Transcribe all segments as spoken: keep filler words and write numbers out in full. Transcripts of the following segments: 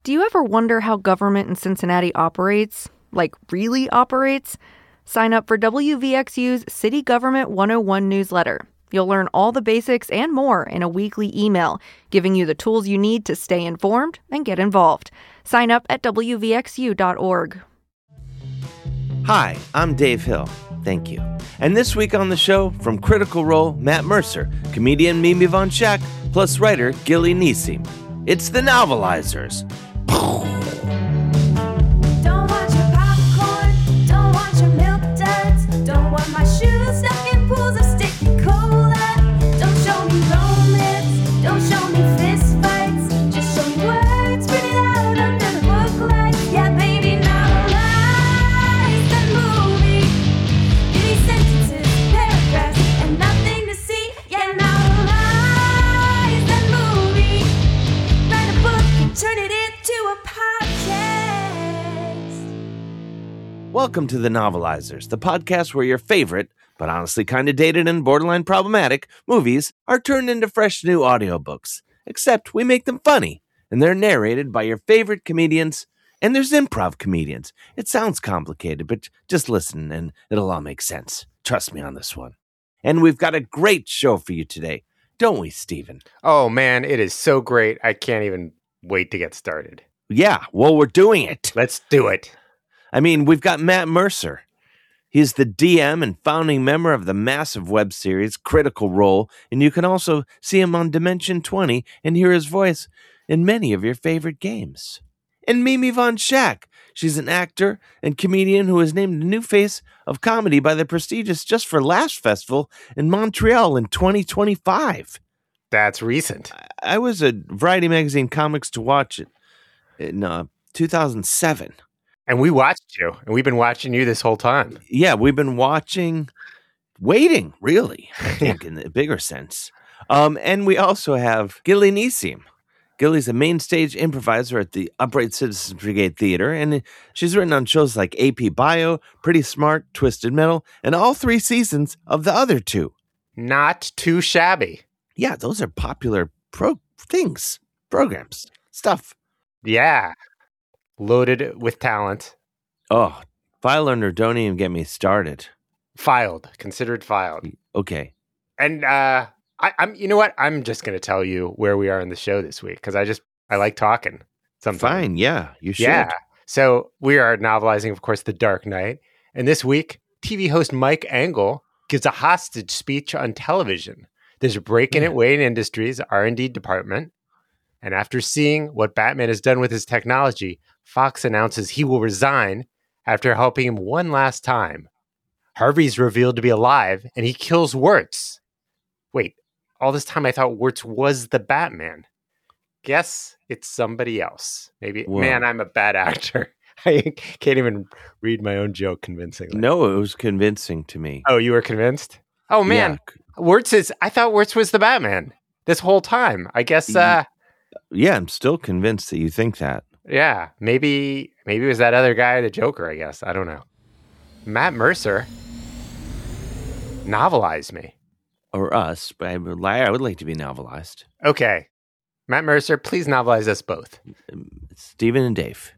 Do you ever wonder how government in Cincinnati operates? Like, really operates? Sign up for W V X U's City Government one oh one newsletter. You'll learn all the basics and more in a weekly email, giving you the tools you need to stay informed and get involved. Sign up at W V X U dot org. Hi, I'm Dave Hill. Thank you. And this week on the show, from Critical Role, Matt Mercer, comedian Mimi Von Schack, plus writer Gilly Nissim. It's the Novelizers. Don't want your popcorn, don't want your milk duds, don't want my shoes stuck in pools of sticky cola. Don't show me romance, don't show me fist fights, just show me words printed out under the book lights. Yeah, baby, novelize that movie. Give me sentences, paragraphs, and nothing to see. Yeah, novelize that movie. Write a book and turn it into a podcast. Welcome to the Novelizers, the podcast where your favorite, but honestly kind of dated and borderline problematic, movies are turned into fresh new audiobooks. Except we make them funny, and they're narrated by your favorite comedians, and there's improv comedians. It sounds complicated, but just listen and it'll all make sense. Trust me on this one. And we've got a great show for you today, don't we, Steven? Oh, man, it is so great. I can't even wait to get started. Yeah, well, we're doing it. Let's do it. I mean, we've got Matt Mercer. He's the D M and founding member of the massive web series Critical Role, and you can also see him on Dimension twenty and hear his voice in many of your favorite games. And Mimi Von Schack. She's an actor and comedian who was named the new face of comedy by the prestigious Just for Laughs Festival in Montreal in twenty twenty-five. That's recent. I was at Variety Magazine Comics to Watch it in uh, two thousand seven. And we watched you, and we've been watching you this whole time. Yeah, we've been watching, waiting, really, I think, in the bigger sense. Um, and we also have Gilly Nissim. Gilly's a main stage improviser at the Upright Citizens Brigade Theater, and she's written on shows like A P Bio, Pretty Smart, Twisted Metal, and all three seasons of the other two. Not too shabby. Yeah, those are popular pro things, programs, stuff. Yeah. Loaded with talent. Oh, file learner, don't even get me started. Filed. Considered filed. Okay. And uh, I, I'm. you know what? I'm just going to tell you where we are in the show this week, because I just, I like talking sometimes. Fine, yeah, you should. Yeah. So we are novelizing, of course, The Dark Knight. And this week, T V host Mike Engel gives a hostage speech on television. There's a break in at Wayne Industries R and D department. And after seeing what Batman has done with his technology, Fox announces he will resign after helping him one last time. Harvey's revealed to be alive, and he kills Wirtz. Wait, all this time I thought Wirtz was the Batman. Guess it's somebody else. Maybe, Whoa. Man, I'm a bad actor. I can't even read my own joke convincingly. No, it was convincing to me. Oh, you were convinced? Oh, man. Yeah. Wirtz is, I thought Wirtz was the Batman this whole time. I guess, uh... Yeah, I'm still convinced that you think that. Yeah, maybe maybe it was that other guy, the Joker, I guess. I don't know. Matt Mercer novelized me. Or us, but I would, li- I would like to be novelized. Okay. Matt Mercer, please novelize us both. Steven and Dave.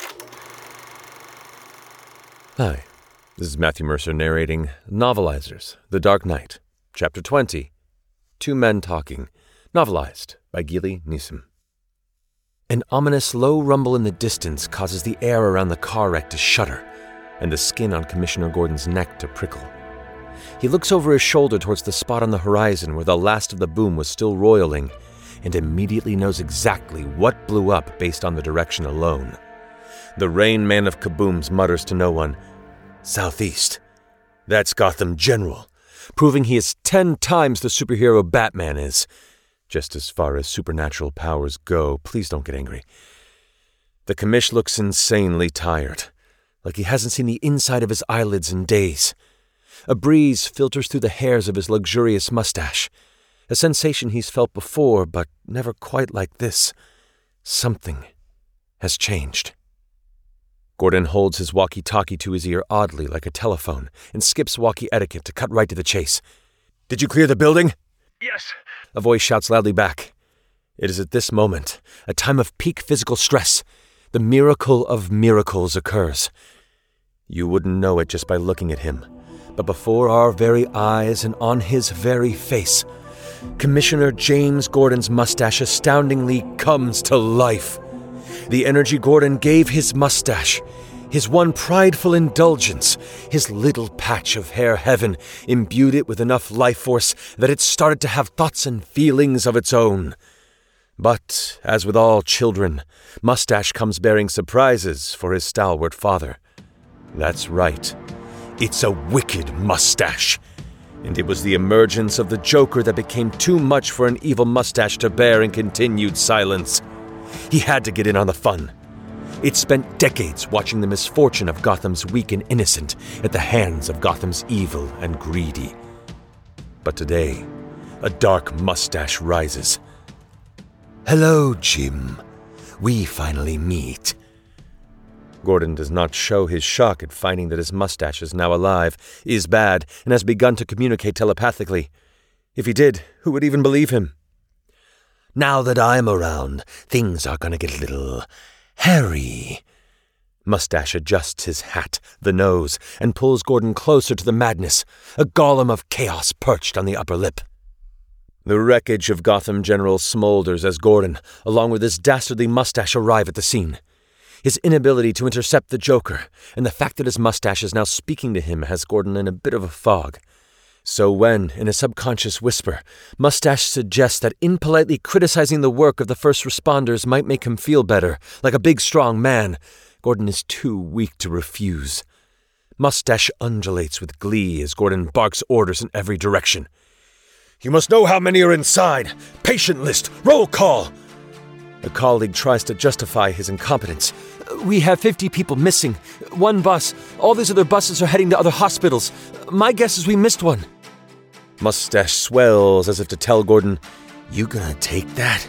Hi, this is Matthew Mercer narrating Novelizers, The Dark Knight, Chapter twenty, Two Men Talking, novelized by Gilly Nissim. An ominous low rumble in the distance causes the air around the car wreck to shudder and the skin on Commissioner Gordon's neck to prickle. He looks over his shoulder towards the spot on the horizon where the last of the boom was still roiling and immediately knows exactly what blew up based on the direction alone. The Rain Man of Kabooms mutters to no one, "Southeast. That's Gotham General," proving he is ten times the superhero Batman is. Just as far as supernatural powers go, please don't get angry. The commish looks insanely tired, like he hasn't seen the inside of his eyelids in days. A breeze filters through the hairs of his luxurious mustache, a sensation he's felt before, but never quite like this. Something has changed. Gordon holds his walkie-talkie to his ear oddly like a telephone and skips walkie etiquette to cut right to the chase. "Did you clear the building?" "Yes." A voice shouts loudly back. It is at this moment, a time of peak physical stress, the miracle of miracles occurs. You wouldn't know it just by looking at him, but before our very eyes and on his very face, Commissioner James Gordon's mustache astoundingly comes to life. The energy Gordon gave his mustache, his one prideful indulgence, his little patch of hair heaven, imbued it with enough life force that it started to have thoughts and feelings of its own. But, as with all children, Mustache comes bearing surprises for his stalwart father. That's right. It's a wicked mustache. And it was the emergence of the Joker that became too much for an evil mustache to bear in continued silence. He had to get in on the fun. It spent decades watching the misfortune of Gotham's weak and innocent at the hands of Gotham's evil and greedy. But today, a dark mustache rises. Hello, Jim. We finally meet. Gordon does not show his shock at finding that his mustache is now alive, is bad, and has begun to communicate telepathically. If he did, who would even believe him? Now that I'm around, things are going to get a little hairy. Mustache adjusts his hat, the nose, and pulls Gordon closer to the madness, a golem of chaos perched on the upper lip. The wreckage of Gotham General smolders as Gordon, along with his dastardly mustache, arrive at the scene. His inability to intercept the Joker, and the fact that his mustache is now speaking to him has Gordon in a bit of a fog. So when, in a subconscious whisper, Mustache suggests that impolitely criticizing the work of the first responders might make him feel better, like a big strong man, Gordon is too weak to refuse. Mustache undulates with glee as Gordon barks orders in every direction. You must know how many are inside. Patient list. Roll call. A colleague tries to justify his incompetence. We have fifty people missing. One bus. All these other buses are heading to other hospitals. My guess is we missed one. Mustache swells as if to tell Gordon, You gonna take that?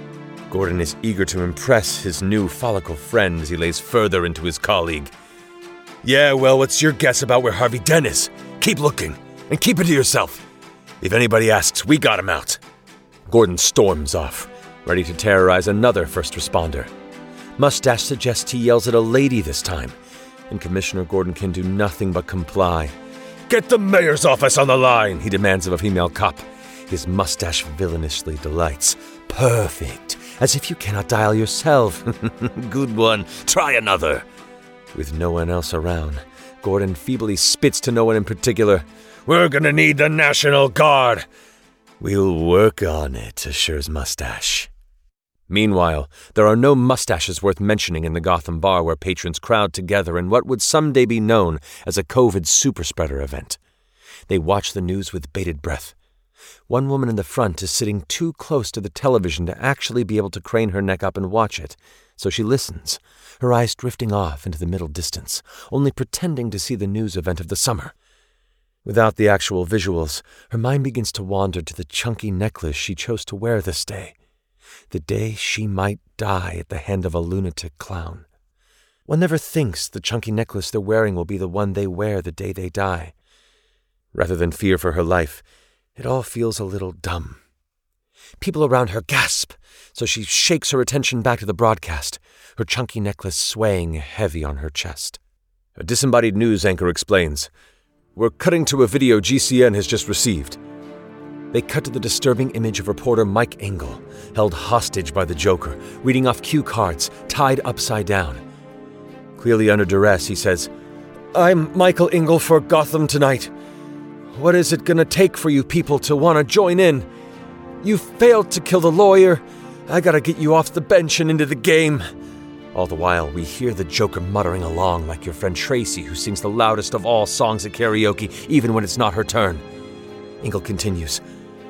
Gordon is eager to impress his new follicle friend as he lays further into his colleague. Yeah, well, what's your guess about where Harvey Dent is? Keep looking, and keep it to yourself. If anybody asks, we got him out. Gordon storms off, ready to terrorize another first responder. Mustache suggests he yells at a lady this time, and Commissioner Gordon can do nothing but comply. Get the mayor's office on the line, he demands of a female cop. His mustache villainously delights. Perfect. As if you cannot dial yourself. Good one. Try another. With no one else around, Gordon feebly spits to no one in particular. We're gonna need the National Guard. We'll work on it, assures Mustache. Meanwhile, there are no mustaches worth mentioning in the Gotham bar where patrons crowd together in what would someday be known as a COVID superspreader event. They watch the news with bated breath. One woman in the front is sitting too close to the television to actually be able to crane her neck up and watch it, so she listens, her eyes drifting off into the middle distance, only pretending to see the news event of the summer. Without the actual visuals, her mind begins to wander to the chunky necklace she chose to wear this day. The day she might die at the hand of a lunatic clown. One never thinks the chunky necklace they're wearing will be the one they wear the day they die. Rather than fear for her life, it all feels a little dumb. People around her gasp, so she shakes her attention back to the broadcast, her chunky necklace swaying heavy on her chest. A disembodied news anchor explains, We're cutting to a video G C N has just received. They cut to the disturbing image of reporter Mike Engel, held hostage by the Joker, reading off cue cards, tied upside down. Clearly under duress, he says, I'm Michael Engel for Gotham Tonight. What is it gonna take for you people to want to join in? You failed to kill the lawyer. I gotta get you off the bench and into the game. All the while, we hear the Joker muttering along like your friend Tracy, who sings the loudest of all songs at karaoke, even when it's not her turn. Engel continues,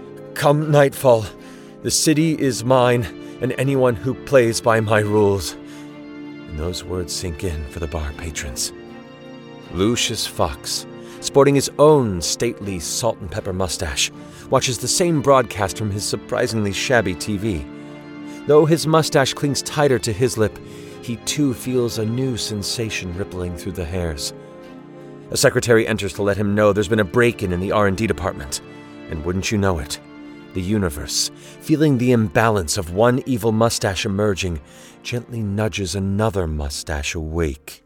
Come nightfall, the city is mine, and anyone who plays by my rules. And those words sink in for the bar patrons. Lucius Fox, sporting his own stately salt and pepper mustache, watches the same broadcast from his surprisingly shabby T V. Though his mustache clings tighter to his lip, he too feels a new sensation rippling through the hairs. A secretary enters to let him know there's been a break-in in the R and D department. And wouldn't you know it, the universe, feeling the imbalance of one evil mustache emerging, gently nudges another mustache awake.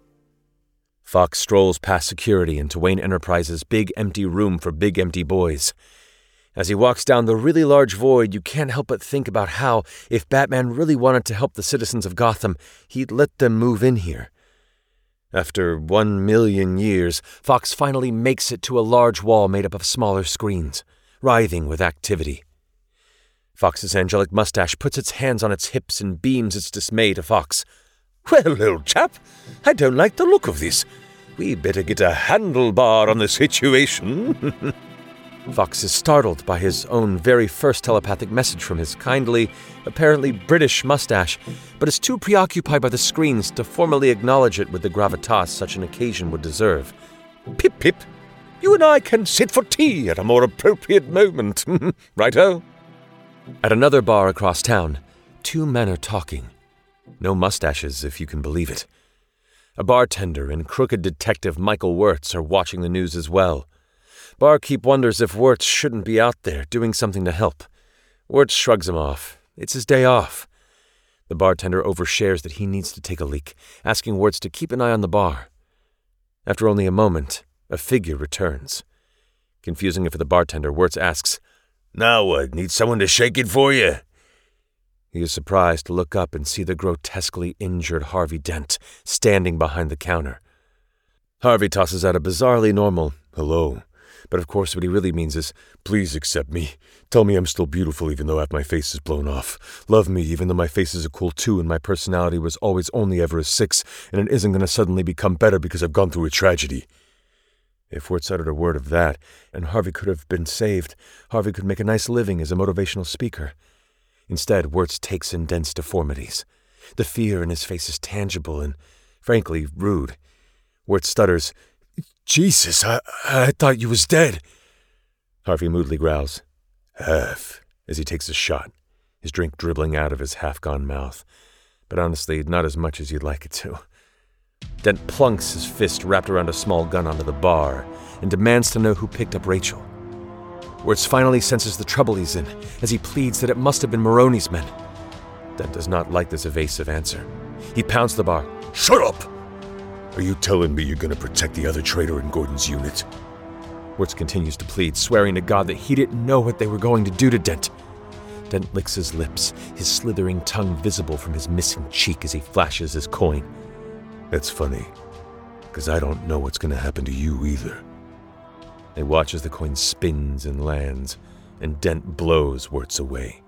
Fox strolls past security into Wayne Enterprises' big empty room for big empty boys. As he walks down the really large void, you can't help but think about how, if Batman really wanted to help the citizens of Gotham, he'd let them move in here. After one million years, Fox finally makes it to a large wall made up of smaller screens, writhing with activity. Fox's angelic mustache puts its hands on its hips and beams its dismay to Fox. "Well, old chap, I don't like the look of this. We better get a handlebar on the situation." Fox is startled by his own very first telepathic message from his kindly, apparently British mustache, but is too preoccupied by the screens to formally acknowledge it with the gravitas such an occasion would deserve. "Pip, Pip, you and I can sit for tea at a more appropriate moment. Righto?" At another bar across town, two men are talking. No mustaches, if you can believe it. A bartender and crooked detective Michael Wirtz are watching the news as well. Barkeep wonders if Wirtz shouldn't be out there doing something to help. Wirtz shrugs him off. It's his day off. The bartender overshares that he needs to take a leak, asking Wirtz to keep an eye on the bar. After only a moment, a figure returns. Confusing it for the bartender, Wirtz asks, "Now what, need someone to shake it for you?" He is surprised to look up and see the grotesquely injured Harvey Dent standing behind the counter. Harvey tosses out a bizarrely normal hello, but of course what he really means is, "Please accept me. Tell me I'm still beautiful even though half my face is blown off. Love me even though my face is a cool two and my personality was always only ever a six, and it isn't going to suddenly become better because I've gone through a tragedy." If Wirtz uttered a word of that, and Harvey could have been saved, Harvey could make a nice living as a motivational speaker. Instead, Wirtz takes in Dent's deformities. The fear in his face is tangible and, frankly, rude. Wirtz stutters, "Jesus, I, I thought you was dead." Harvey moodily growls, "Half," as he takes a shot, his drink dribbling out of his half-gone mouth. But honestly, not as much as you'd like it to. Dent plunks his fist wrapped around a small gun onto the bar and demands to know who picked up Rachel. Wirtz finally senses the trouble he's in as he pleads that it must have been Maroney's men. Dent does not like this evasive answer. He pounds the bar. "Shut up! Are you telling me you're going to protect the other traitor in Gordon's unit?" Wirtz continues to plead, swearing to God that he didn't know what they were going to do to Dent. Dent licks his lips, his slithering tongue visible from his missing cheek as he flashes his coin. "That's funny, because I don't know what's going to happen to you either." They watch as the coin spins and lands, and Dent blows Wirtz away.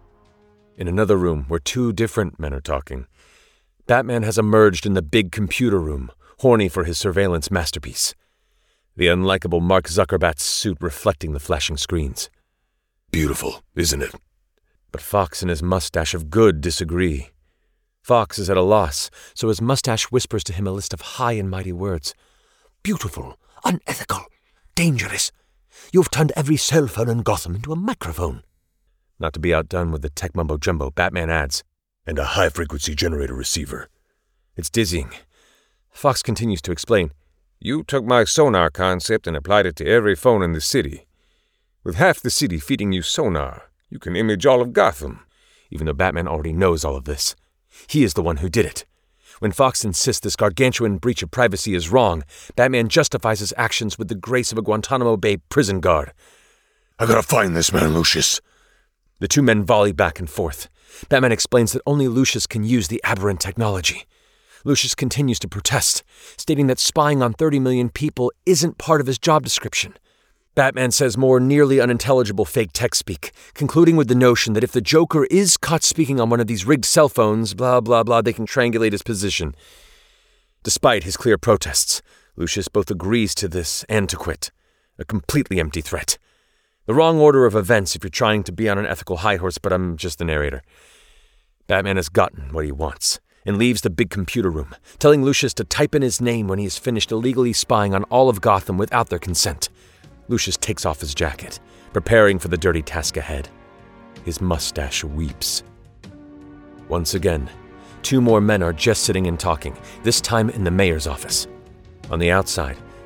In another room where two different men are talking, Batman has emerged in the big computer room, horny for his surveillance masterpiece. The unlikable Mark Zuckerbat's suit reflecting the flashing screens. "Beautiful, isn't it?" But Fox and his mustache of good disagree. Fox is at a loss, so his mustache whispers to him a list of high and mighty words. "Beautiful, unethical, dangerous. You've turned every cell phone in Gotham into a microphone." Not to be outdone with the tech mumbo-jumbo, Batman adds, "And a high-frequency generator receiver." It's dizzying. Fox continues to explain, "You took my sonar concept and applied it to every phone in the city. With half the city feeding you sonar, you can image all of Gotham." Even though Batman already knows all of this. He is the one who did it. When Fox insists this gargantuan breach of privacy is wrong, Batman justifies his actions with the grace of a Guantanamo Bay prison guard. "I gotta find this man, Lucius." The two men volley back and forth. Batman explains that only Lucius can use the aberrant technology. Lucius continues to protest, stating that spying on thirty million people isn't part of his job description. Batman says more nearly unintelligible fake tech speak, concluding with the notion that if the Joker is caught speaking on one of these rigged cell phones, blah, blah, blah, they can triangulate his position. Despite his clear protests, Lucius both agrees to this and to quit. A completely empty threat. The wrong order of events if you're trying to be on an ethical high horse, but I'm just the narrator. Batman has gotten what he wants and leaves the big computer room, telling Lucius to type in his name when he has finished illegally spying on all of Gotham without their consent. Lucius takes off his jacket, preparing for the dirty task ahead. His mustache weeps. Once again, two more men are just sitting and talking, this time in the mayor's office. On the outside,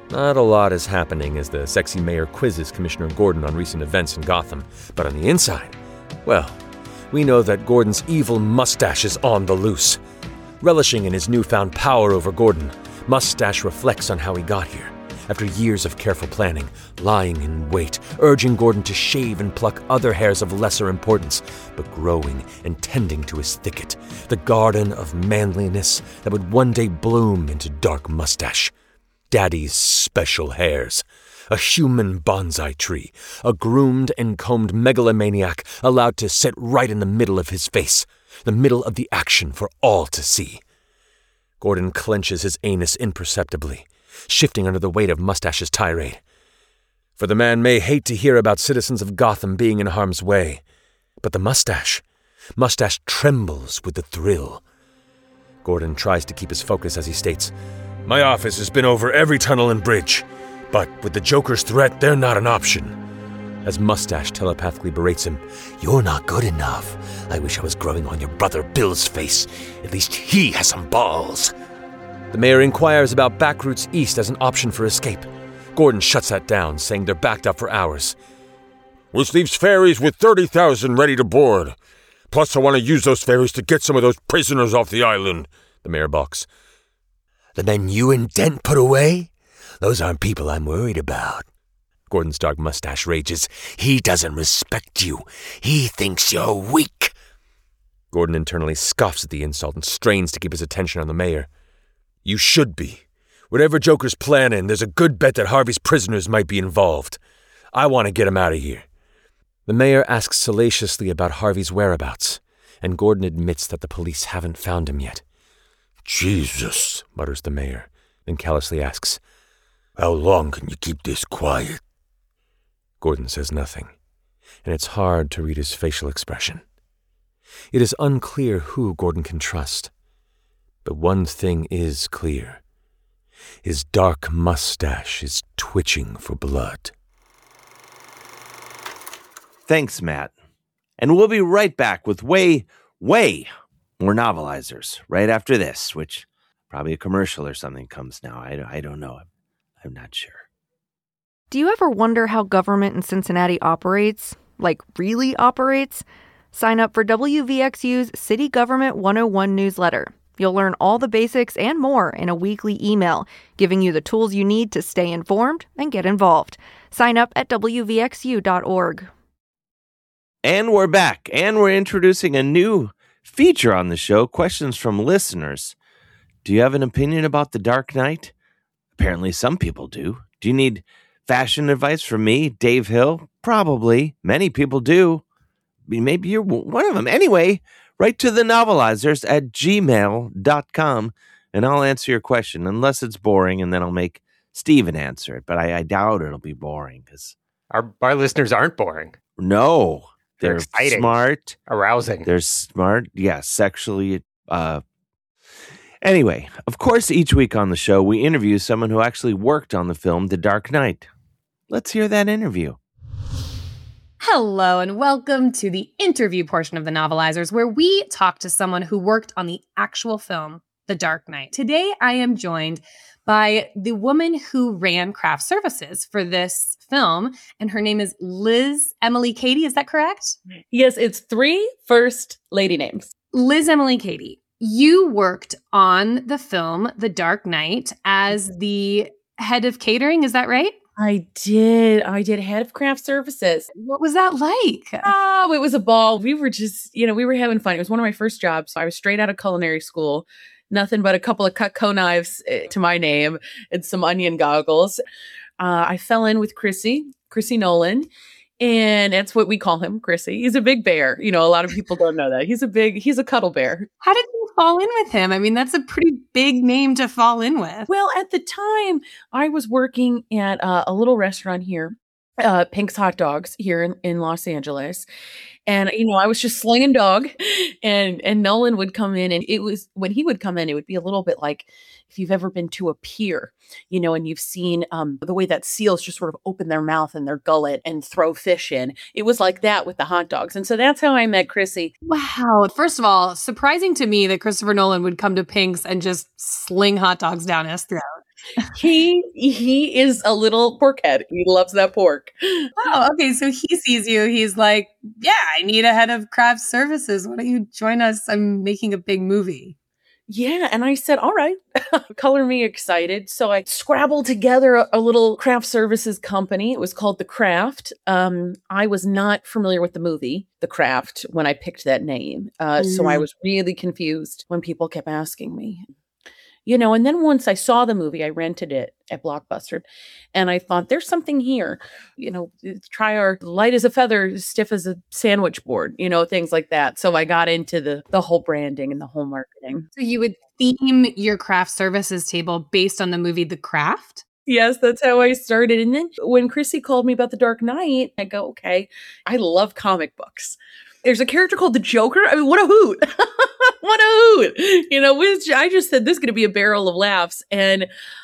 Not a lot is happening as the sexy mayor quizzes Commissioner Gordon on recent events in Gotham. But on the inside, well, we know that Gordon's evil mustache is on the loose. Relishing in his newfound power over Gordon, Mustache reflects on how he got here. After years of careful planning, lying in wait, urging Gordon to shave and pluck other hairs of lesser importance, but growing and tending to his thicket, the garden of manliness that would one day bloom into Dark Mustache. Daddy's special hairs. A human bonsai tree, a groomed and combed megalomaniac allowed to sit right in the middle of his face, the middle of the action for all to see. Gordon clenches his anus imperceptibly, shifting under the weight of Mustache's tirade. For the man may hate to hear about citizens of Gotham being in harm's way, but the Mustache, Mustache trembles with the thrill. Gordon tries to keep his focus as he states, "My office has been over every tunnel and bridge, but with the Joker's threat, they're not an option." As Mustache telepathically berates him, "You're not good enough. I wish I was growing on your brother Bill's face. At least he has some balls." The mayor inquires about back routes east as an option for escape. Gordon shuts that down, saying they're backed up for hours. "Which leaves ferries with thirty thousand ready to board. Plus, I want to use those ferries to get some of those prisoners off the island," the mayor balks. "The men you and Dent put away? Those aren't people I'm worried about." Gordon's dark mustache rages. "He doesn't respect you. He thinks you're weak." Gordon internally scoffs at the insult and strains to keep his attention on the mayor. "You should be. Whatever Joker's planning, there's a good bet that Harvey's prisoners might be involved. I want to get him out of here." The mayor asks salaciously about Harvey's whereabouts, and Gordon admits that the police haven't found him yet. "Jesus," mutters the mayor, then callously asks, "How long can you keep this quiet?" Gordon says nothing, and it's hard to read his facial expression. It is unclear who Gordon can trust. But one thing is clear. His dark mustache is twitching for blood. Thanks, Matt. And we'll be right back with way, way more novelizers right after this, which probably a commercial or something comes now. I, I don't know. I'm not sure. Do you ever wonder how government in Cincinnati operates? Like, really operates? Sign up for W V X U's City Government one oh one newsletter. You'll learn all the basics and more in a weekly email, giving you the tools you need to stay informed and get involved. Sign up at W V X U dot org. And we're back, and we're introducing a new feature on the show, questions from listeners. Do you have an opinion about The Dark Knight? Apparently some people do. Do you need fashion advice from me, Dave Hill? Probably. Many people do. Maybe you're one of them. Anyway, write to the novelizers at gmail dot com, and I'll answer your question, unless it's boring, and then I'll make Steven answer it. But I, I doubt it'll be boring. Cause Our, our listeners aren't boring. No. They're They're, exciting. smart. Arousing. They're smart. Yeah, sexually. Uh... Anyway, of course, each week on the show, we interview someone who actually worked on the film The Dark Knight. Let's hear that interview. Hello, and welcome to the interview portion of the Novelizers, where we talk to someone who worked on the actual film, The Dark Knight. Today, I am joined by the woman who ran craft services for this film, and her name is Liz Emily Cady. Is that correct? Yes, it's three first lady names. Liz Emily Cady, you worked on the film The Dark Knight as the head of catering. Is that right? I did. I did head of craft services. What was that like? Oh, it was a ball. We were just, you know, we were having fun. It was one of my first jobs. I was straight out of culinary school. Nothing but a couple of Cutco knives to my name and some onion goggles. Uh, I fell in with Chrissy, Chrissy Nolan. And that's what we call him, Chrissy. He's a big bear. You know, a lot of people don't know that. He's a big, he's a cuddle bear. How did you fall in with him? I mean, that's a pretty big name to fall in with. Well, at the time, I was working at uh, a little restaurant here, uh, Pink's Hot Dogs here in, in Los Angeles. And, you know, I was just slinging dog and, and Nolan would come in, and it was, when he would come in, it would be a little bit like if you've ever been to a pier, you know, and you've seen um, the way that seals just sort of open their mouth and their gullet and throw fish in. It was like that with the hot dogs. And so that's how I met Chrissy. Wow. First of all, surprising to me that Christopher Nolan would come to Pink's and just sling hot dogs down his throat. he he is a little pork head. He loves that pork. Oh, okay. So he sees you. He's like, yeah, I need a head of craft services. Why don't you join us? I'm making a big movie. Yeah, and I said, all right, color me excited. So I scrabbled together a, a little craft services company. It was called The Craft. Um, I was not familiar with the movie, The Craft, when I picked that name. Uh, So I Mm. was really confused when people kept asking me. You know, and then once I saw the movie, I rented it at Blockbuster, and I thought, there's something here. You know, try our light as a feather, stiff as a sandwich board, you know, things like that. So I got into the the whole branding and the whole marketing. So you would theme your craft services table based on the movie The Craft? Yes, that's how I started. And then when Chrissy called me about The Dark Knight, I go, okay, I love comic books. There's a character called the Joker. I mean, what a hoot. What a hoot. You know, which I just said, this is going to be a barrel of laughs. And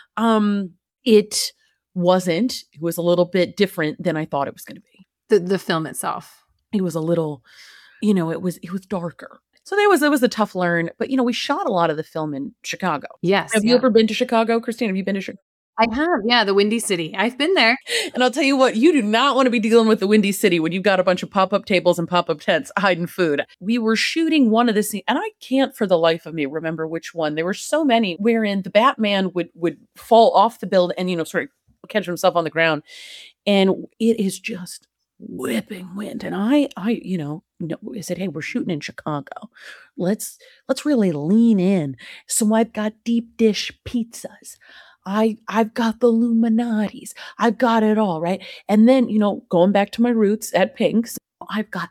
um, it wasn't. It was a little bit different than I thought it was going to be. The the film itself. It was a little, you know, it was it was darker. So that was that was a tough learn. But, you know, we shot a lot of the film in Chicago. Yes. Have you yeah. ever been to Chicago, Christine? Have you been to Chicago? I have. Yeah, the Windy City. I've been there. And I'll tell you what, you do not want to be dealing with the Windy City when you've got a bunch of pop-up tables and pop-up tents hiding food. We were shooting one of the scenes, and I can't for the life of me remember which one. There were so many wherein the Batman would would fall off the building and, you know, sort of catch himself on the ground. And it is just whipping wind. And I, I, you know, no, I said, hey, we're shooting in Chicago. Let's let's really lean in. So I've got deep dish pizzas. I, I've got the Illuminatis. I've got it all, right? And then, you know, going back to my roots at Pink's, I've got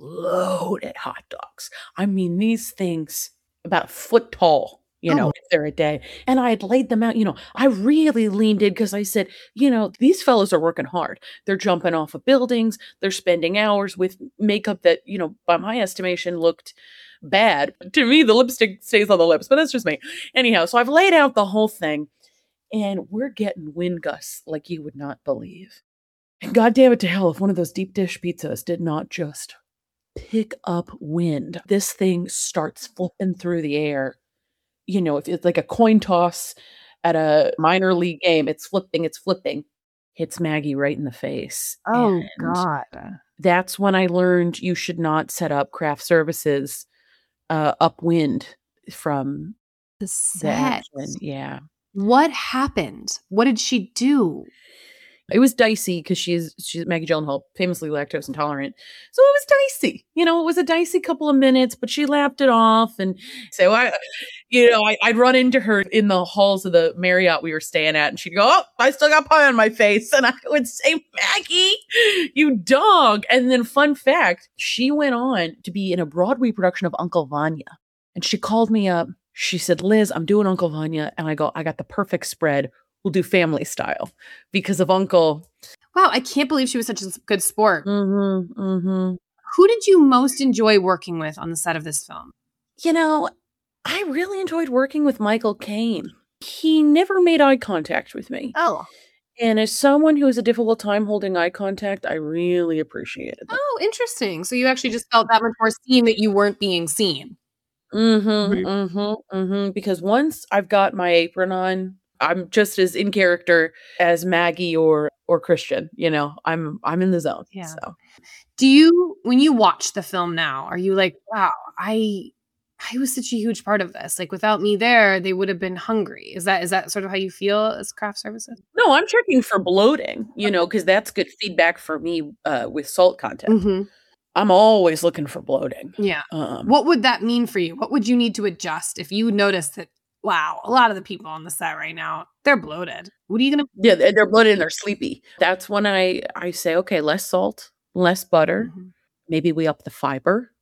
loaded hot dogs. I mean, these things about a foot tall, you know, Oh. if they're a day. And I had laid them out, you know, I really leaned in because I said, you know, these fellows are working hard. They're jumping off of buildings. They're spending hours with makeup that, you know, by my estimation looked bad. To me, the lipstick stays on the lips, but that's just me. Anyhow, so I've laid out the whole thing. And we're getting wind gusts like you would not believe. And God damn it to hell if one of those deep dish pizzas did not just pick up wind. This thing starts flipping through the air. You know, if it's like a coin toss at a minor league game, it's flipping, it's flipping. Hits Maggie right in the face. Oh, And God. that's when I learned you should not set up craft services uh, upwind from The the set. action. Yeah. What happened? What did she do? It was dicey because she's she's Maggie Gyllenhaal, famously lactose intolerant. So it was dicey. You know, it was a dicey couple of minutes, but she laughed it off. And so I, you know, I, I'd run into her in the halls of the Marriott we were staying at, and she'd go, "Oh, I still got pie on my face," and I would say, "Maggie, you dog." And then, fun fact, she went on to be in a Broadway production of Uncle Vanya, and she called me up. She said, "Liz, I'm doing Uncle Vanya." And I go, "I got the perfect spread. We'll do family style because of Uncle." Wow, I can't believe she was such a good sport. Mm-hmm, mm-hmm. Who did you most enjoy working with on the set of this film? You know, I really enjoyed working with Michael Caine. He never made eye contact with me. Oh. And as someone who has a difficult time holding eye contact, I really appreciated that. Oh, interesting. So you actually just felt that much more seen that you weren't being seen. Mm-hmm, Mhm. mm-hmm, mm-hmm. Because once I've got my apron on, I'm just as in character as Maggie or or Christian. You know, I'm I'm in the zone. Yeah. So Do you, when you watch the film now, are you like, wow, I I was such a huge part of this. Like without me there, they would have been hungry. Is that is that sort of how you feel as craft services? no, I'm checking for bloating. You know, because that's good feedback for me uh, with salt content. Mm-hmm. I'm always looking for bloating. Yeah. Um, What would that mean for you? What would you need to adjust if you noticed that, wow, a lot of the people on the set right now, they're bloated. What are you going to Yeah, they're they're bloated and they're sleepy. That's when I I say, okay, less salt, less butter. Mhm. Maybe we up the fiber.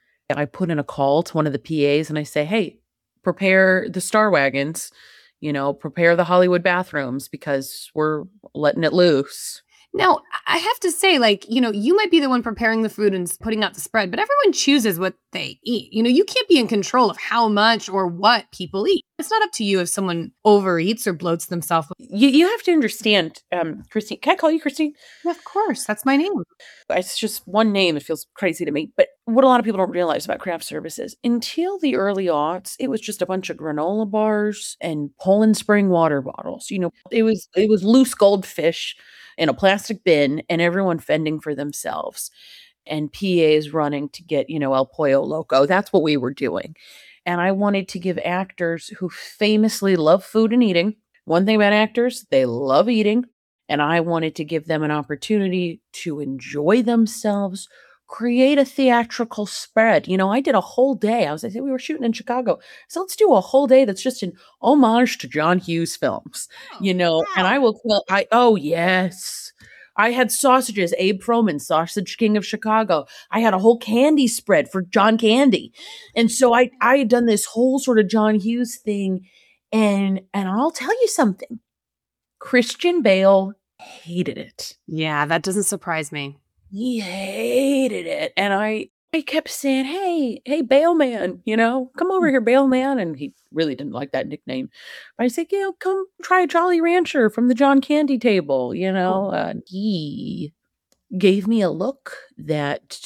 I put in a call to one of the P As and I say, hey, prepare the Star Wagons, you know, prepare the Hollywood bathrooms because we're letting it loose. Now, I have to say, like, you know, you might be the one preparing the food and s- putting out the spread, but everyone chooses what they eat. You know, you can't be in control of how much or what people eat. It's not up to you if someone overeats or bloats themselves. You you have to understand, um, Christine. Can I call you Christine? Of course, that's my name. It's just one name. It feels crazy to me. But what a lot of people don't realize about craft services, until the early aughts, it was just a bunch of granola bars and Poland Spring water bottles. You know, it was it was loose goldfish in a plastic bin and everyone fending for themselves. And P As running to get, you know, El Pollo Loco. That's what we were doing. And I wanted to give actors who famously love food and eating. One thing about actors, they love eating. And I wanted to give them an opportunity to enjoy themselves, create a theatrical spread. You know, I did a whole day. I was, I said, we were shooting in Chicago. So let's do a whole day that's just an homage to John Hughes films, Oh, you know, wow. and I will, tell- I, oh, yes. I had sausages, Abe Froman, Sausage King of Chicago. I had a whole candy spread for John Candy. And so I, I had done this whole sort of John Hughes thing. And, and I'll tell you something. Christian Bale hated it. Yeah, that doesn't surprise me. He hated it. And I I kept saying, hey, hey, Bale Man, you know, come over here, Bale Man. And he really didn't like that nickname. But I said, you know, come try a Jolly Rancher from the John Candy table, you know. Uh, he gave me a look that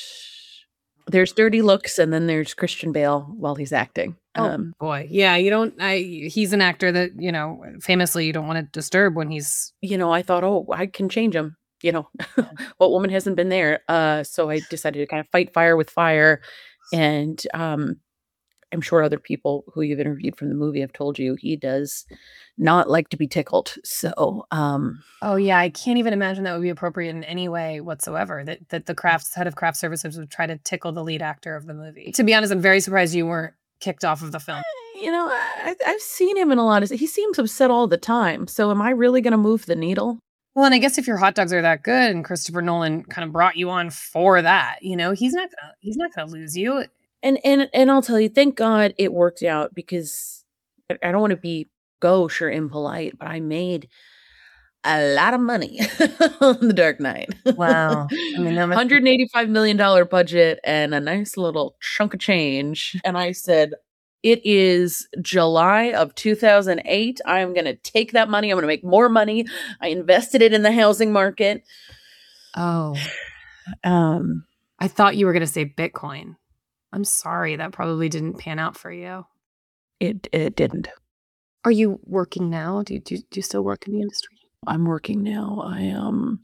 there's dirty looks and then there's Christian Bale while he's acting. Oh Um, boy, yeah, you don't. I he's an actor that you know famously you don't want to disturb when he's. you know, I thought, oh, I can change him. You know, what woman hasn't been there? Uh, so I decided to kind of fight fire with fire. And um, I'm sure other people who you've interviewed from the movie have told you he does not like to be tickled. So, um, Oh yeah, I can't even imagine that would be appropriate in any way whatsoever. That that the crafts head of craft services would try to tickle the lead actor of the movie. To be honest, I'm very surprised you weren't kicked off of the film. you know, I, I've seen him in a lot of, he seems upset all the time. So am I really going to move the needle? Well, and I guess if your hot dogs are that good, and Christopher Nolan kind of brought you on for that, you know, he's not gonna he's not gonna lose you. And, and, and I'll tell you, thank God it worked out, because I I don't want to be gauche or impolite, but I made a lot of money on The Dark Knight. Wow. I mean, that must- one hundred eighty-five million dollars budget and a nice little chunk of change. And I said, it is July of two thousand eight. I am going to take that money. I'm going to make more money. I invested it in the housing market. Oh, Um, I thought you were gonna say Bitcoin. I'm sorry, that probably didn't pan out for you. it, it didn't. Are you working now? Do you, do you, do you still work in the industry? I'm working now. I um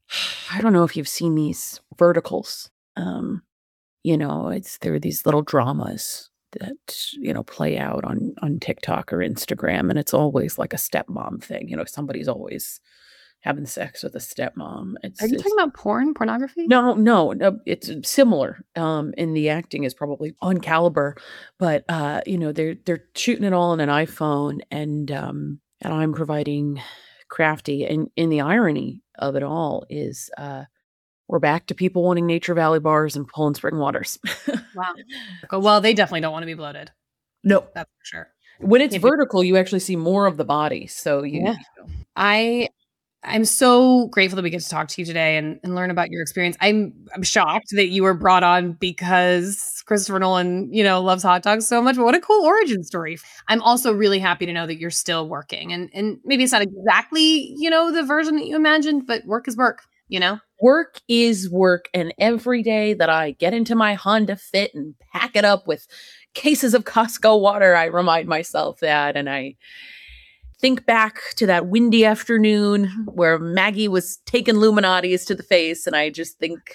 I don't know if you've seen these verticals. Um, you know, it's there are these little dramas that, you know, play out on on TikTok or Instagram, and it's always like a stepmom thing. You know, somebody's always having sex with a stepmom. It's, Are you it's- talking about porn, pornography? No, no, no, it's similar. Um, and the acting is probably on caliber, but uh, you know, they're they're shooting it all on an iPhone, and um, and I'm providing crafty. And in the irony of it all is, uh, we're back to people wanting Nature Valley bars and Poland Spring waters. Wow. Well, they definitely don't want to be bloated. No, That's for sure. when it's If you- vertical, you actually see more of the body. So you, Yeah. I I'm so grateful that we get to talk to you today and, and learn about your experience. I'm I'm shocked that you were brought on because Christopher Nolan, you know, loves hot dogs so much. But what a cool origin story. I'm also really happy to know that you're still working. And and maybe it's not exactly, you know, the version that you imagined, but work is work, you know? work is work. And every day that I get into my Honda Fit and pack it up with cases of Costco water, I remind myself that. And I think back to that windy afternoon where Maggie was taking Illuminati's to the face. And I just think,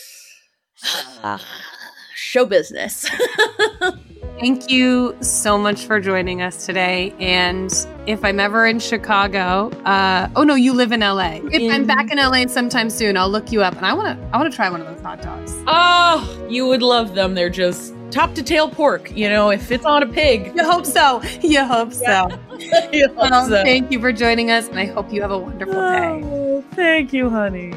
ah, show business. Thank you so much for joining us today. And if I'm ever in Chicago, uh, oh no, you live in L A. If I'm In- back in L A sometime soon, I'll look you up, and I want to. I want to try one of those hot dogs. Oh, you would love them. They're just top to tail pork. You know, if it's on a pig. You hope so. You hope so. You love Well, them. thank you for joining us, and I hope you have a wonderful day. Oh, thank you, honey.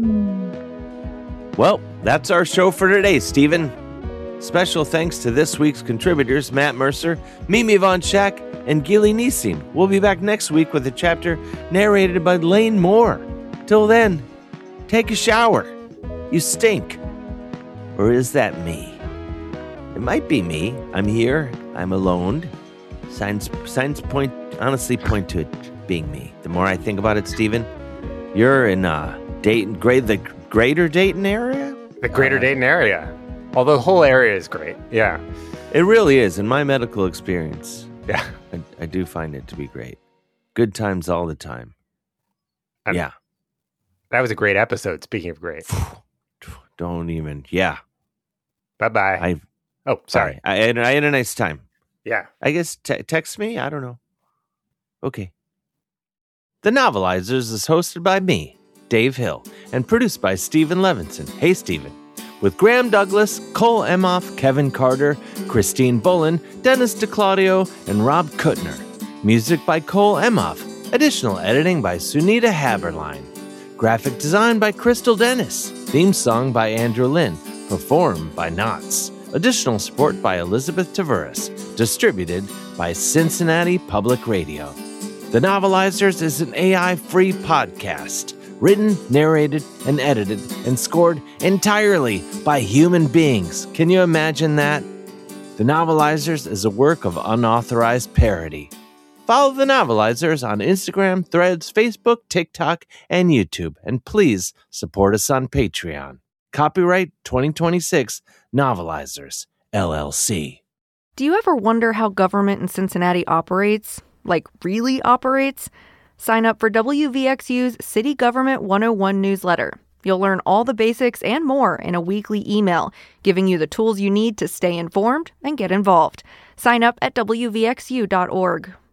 Well, that's our show for today, Stephen. Special thanks to this week's contributors, Matt Mercer, Mimi Von Schack, and Gilly Nissim. We'll be back next week with a chapter narrated by Lane Moore. Till then, take a shower. You stink. Or is that me? It might be me. I'm here. I'm alone. Signs, signs point, honestly point to it being me. The more I think about it, Stephen, you're in uh, Dayton, great, the greater Dayton area? The greater Uh, Dayton area. Although the whole area is great. Yeah. It really is. In my medical experience, Yeah. I, I do find it to be great. Good times all the time. Um, yeah. That was a great episode. Speaking of great. Don't even. Yeah. Bye-bye. I. oh, sorry. I, I, had, I had a nice time. Yeah. I guess te- text me. I don't know. Okay. The Novelizers is hosted by me, Dave Hill, and produced by Stephen Levinson. Hey, Stephen. With Graham Douglas, Cole Emhoff, Kevin Carter, Christine Bullen, Dennis DeClaudio, and Rob Kuttner. Music by Cole Emhoff. Additional editing by Sunita Haberline. Graphic design by Crystal Dennis. Theme song by Andrew Lynn. Performed by Knots. Additional support by Elizabeth Taveras. Distributed by Cincinnati Public Radio. The Novelizers is an A I-free podcast. Written, narrated, and edited, and scored entirely by human beings. Can you imagine that? The Novelizers is a work of unauthorized parody. Follow The Novelizers on Instagram, Threads, Facebook, TikTok, and YouTube. And please support us on Patreon. Copyright twenty twenty-six, Novelizers, L L C. Do you ever wonder how government in Cincinnati operates? Like, really operates? Sign up for W V X U's City Government one oh one newsletter. You'll learn all the basics and more in a weekly email, giving you the tools you need to stay informed and get involved. Sign up at W V X U dot org.